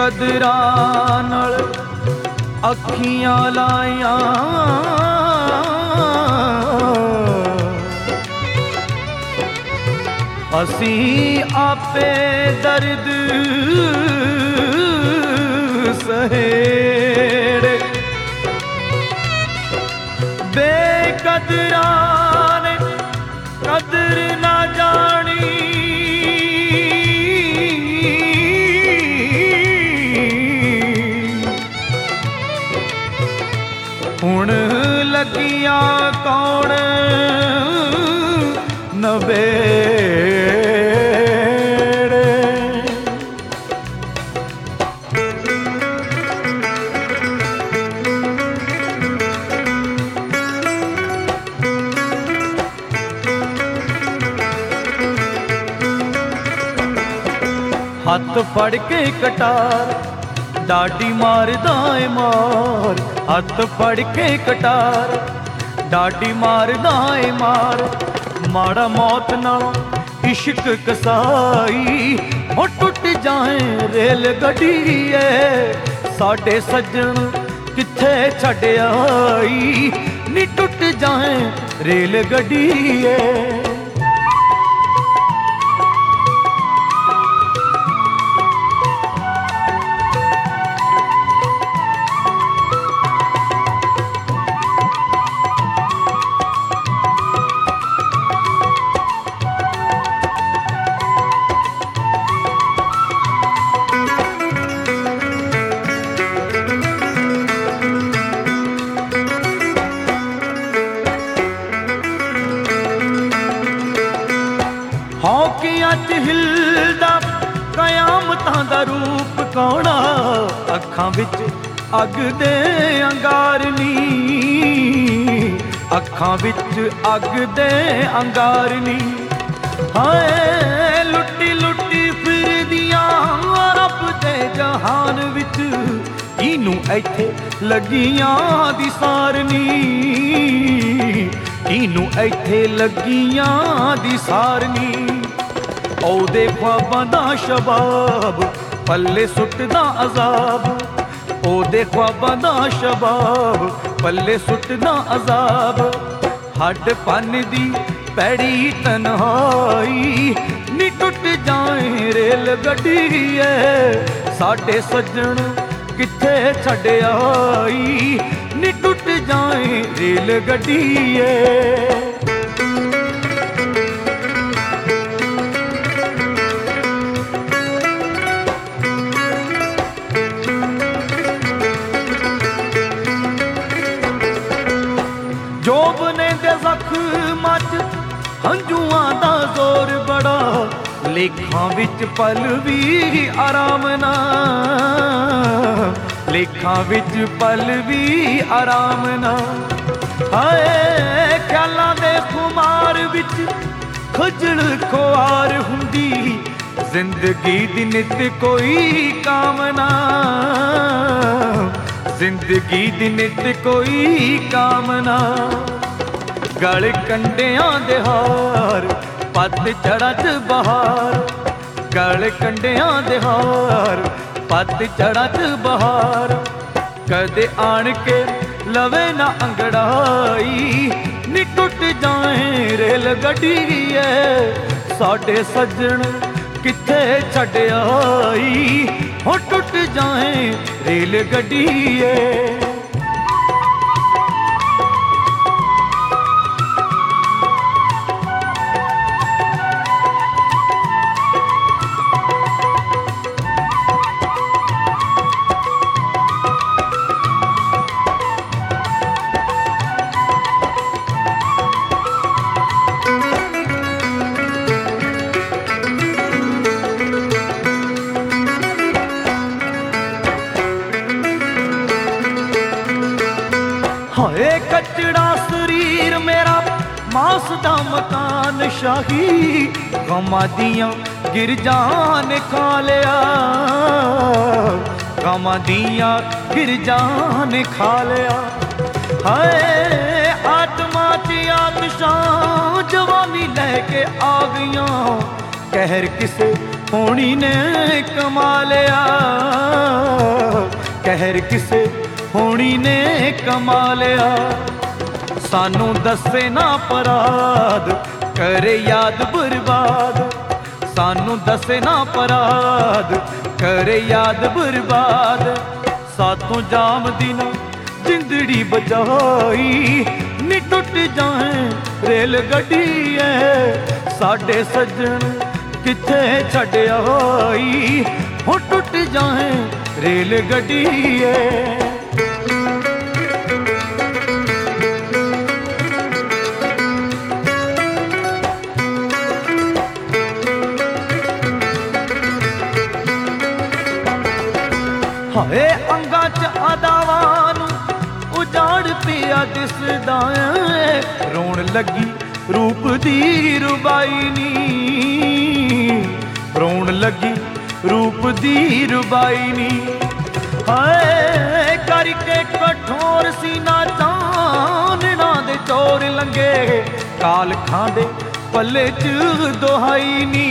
ਕਦਰਾਂ ਨਾਲ ਅੱਖੀਆਂ ਲਾਈਆਂ, ਅਸੀਂ ਆਪੇ ਦਰਦ ਸਹੇੜ, ਬੇਕਦਰਾਂ ਨੇ ਕਦਰ ਨਾ ਜਾਣੀ, ਹੁਣ ਲੱਗੀਆਂ ਕੌਣ ਨਵੇੜੇ। ਹੱਥ ਫੜ ਕੇ ਕਟਾਰ ਡਾਡੀ ਮਾਰਦਾ ਏ ਮਾਰ, ਹੱਥ ਫੜ ਕੇ ਕਟਾਰ ਡਾਡੀ ਮਾਰਦਾ ਏ ਮਾਰ, ਮਾੜਾ ਮੌਤ ਨਾਲ ਇਸ਼ਕ ਕਸਾਈ, ਹੋ ਟੁੱਟ ਜਾਏ ਰੇਲ ਗੱਡੀ ਏ ਸਾਡੇ ਸੱਜਣ ਕਿੱਥੇ ਛੱਡ ਆਈ, ਨੀ ਟੁੱਟ ਜਾਏ ਰੇਲ ਗੱਡੀ ਏ। ਹੌਕਿਆਂ 'ਚ ਹਿਲਦਾ ਕਯਾਮਤਾਂ ਦਾ ਰੂਪ ਕੌਣਾ, ਅੱਖਾਂ ਵਿੱਚ ਅੱਗ ਦੇ ਅੰਗਾਰ ਨੀ, ਅੱਖਾਂ ਵਿੱਚ ਅੱਗ ਦੇ ਅੰਗਾਰ ਨੀ, ਹਾਏ ਲੁੱਟੀ ਲੁੱਟੀ ਫਿਰਦੀਆਂ ਰੱਬ ਦੇ ਜਹਾਨ ਵਿੱਚ, ਇਹਨੂੰ ਇੱਥੇ ਲੱਗੀਆਂ ਦੀ ਸਾਰ ਨੀ, ਇਹਨੂੰ ਇੱਥੇ ਲੱਗੀਆਂ ਦੀ ਸਾਰ ਨੀ। ਉਹਦੇ ख्वाबां ਦਾ ਸ਼ਬਾਬ ਪੱਲੇ ਸੁੱਟਦਾ ਅਜ਼ਾਬ, ਉਹਦੇ ख्वाबां ਦਾ ਸ਼ਬਾਬ ਪੱਲੇ ਸੁੱਟਦਾ ਅਜ਼ਾਬ, ਹੱਡ ਪੰਨ ਦੀ ਪੈੜੀ ਤਨਹਾਈ, ਨੀ ਟੁੱਟ ਜਾਏ ਰੇਲ ਗੱਡੀ ਏ ਸਾਡੇ ਸੱਜਣ ਕਿੱਥੇ ਛੱਡ ਆਈ, ਨੀ ਟੁੱਟ ਜਾਏ ਰੇਲ ਗੱਡੀ ਏ। ਜੋਬਨੇ ਦੇ ਜ਼ਖਮਾਂ 'ਚ ਹੰਝੂਆਂ ਦਾ ਜ਼ੋਰ ਬੜਾ, ਲੇਖਾਂ ਵਿੱਚ ਪਲ ਵੀ ਆਰਾਮ ਨਾ, ਲੇਖਾਂ ਵਿੱਚ ਪਲ ਵੀ ਆਰਾਮ ਨਾ, ਹਾਏ ਖਿਆਲਾਂ ਦੇ ਖੁਮਾਰ ਵਿੱਚ ਖਜਲ ਖੁਆਰ ਹੁੰਦੀ, ਜ਼ਿੰਦਗੀ ਦੀ ਨਿਤ ਕੋਈ ਕਾਮਨਾ, ਜ਼ਿੰਦਗੀ ਦੀ ਨਿਤ ਕੋਈ ਕਾਮਨਾ, ਗਲ ਕੰਡਿਆਂ ਦੇ ਹਾਰ ਪਤਝੜਾਂ 'ਚ ਬਹਾਰ, ਗਲ ਕੰਡਿਆਂ ਦੇ ਹਾਰ ਪਤਝੜਾਂ 'ਚ ਬਹਾਰ, ਕਦੇ ਆਣ ਕੇ ਲਵੇ ਨਾ ਅੰਗੜਾਈ, ਨੀ ਟੁੱਟ ਜਾਏ ਰੇਲ ਗੱਡੀ ਏ ਸਾਡੇ ਸੱਜਣ ਕਿੱਥੇ ਛੱਡ ਆਈ, ਹੋ ਟੁੱਟ ਜਾਏ ਰੇਲ ਗੱਡੀ ਏ। ਹਾਏ ਕੱਚੜਾ ਸਰੀਰ ਮੇਰਾ ਮਾਸ ਦਾ ਮਕਾਨ ਸ਼ਾਹੀ, ਗਮਾਂ ਦੀਆਂ ਗਿਰਜਾਂ ਨੇ ਖਾ ਲਿਆ, ਗਮਾਂ ਦੀਆਂ ਗਿਰਜਾਂ ਨੇ ਖਾ ਲਿਆ, ਹਾਏ ਆਤਮਾ 'ਚ ਆਤਸ਼ਾਂ ਜਵਾਨੀ ਲੈ ਕੇ ਆ ਗਈਆਂ, ਕਹਿਰ ਕਿਸੇ ਹੋਣੀ ਨੇ ਕਮਾ ਲਿਆ, कहर किसे होनी ने कमा लिया। सानू दसे ना अपराध करे याद बर्बाद, सानू दसे ना अपराध करे याद बर्बाद। सातों जाम दिन जिंदड़ी बचाई नी टुट जाए रेल गड्डी है साडे सज्जन किथे छड़ आई हो टुट जाए रेल गड्डी है। हाए अंगा च अदावां नूं उजाड़ पिया दिसदा ऐ, रोण लगी रूप दी रुबाई नी, रोण लगी रूप दी रुबाई नी। हाय करके कठोर सीना चानना दे चोर लंगे, काल खांदे पल्ले च दोहाई नी,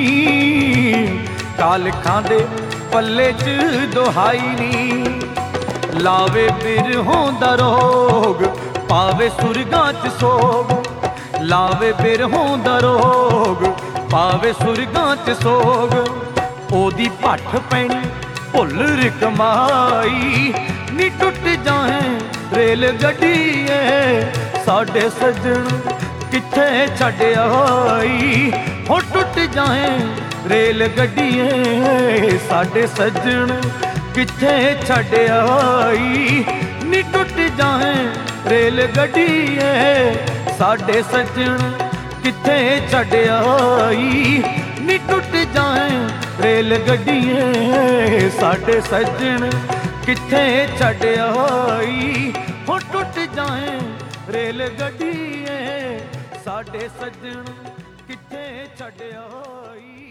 काल खांदे पल्ले च दोहाई नी। लावे बिरहों दा रोग पावे सुरगां च सोग, लावे बिरहों दा रोग पावे सुरगां च सोग। ओदी भट्ठ पैनी भुल्ल कमाई नी टुट जाए रेल गड्डी है साडे सज्जन किथे छड़ आई हो टुट जाए रेल गड्डी है साडे सज्जन किथे छड़ आई नी टुट जाए रेल गड्डी है साडे सज्जन किथे छड़ आई नी टुट जाए रेल गड्डी है साडे सज्जन किथे छड़ आई हो टुट जाए रेल गड्डी है साडे सज्जन किथे छड़ आई।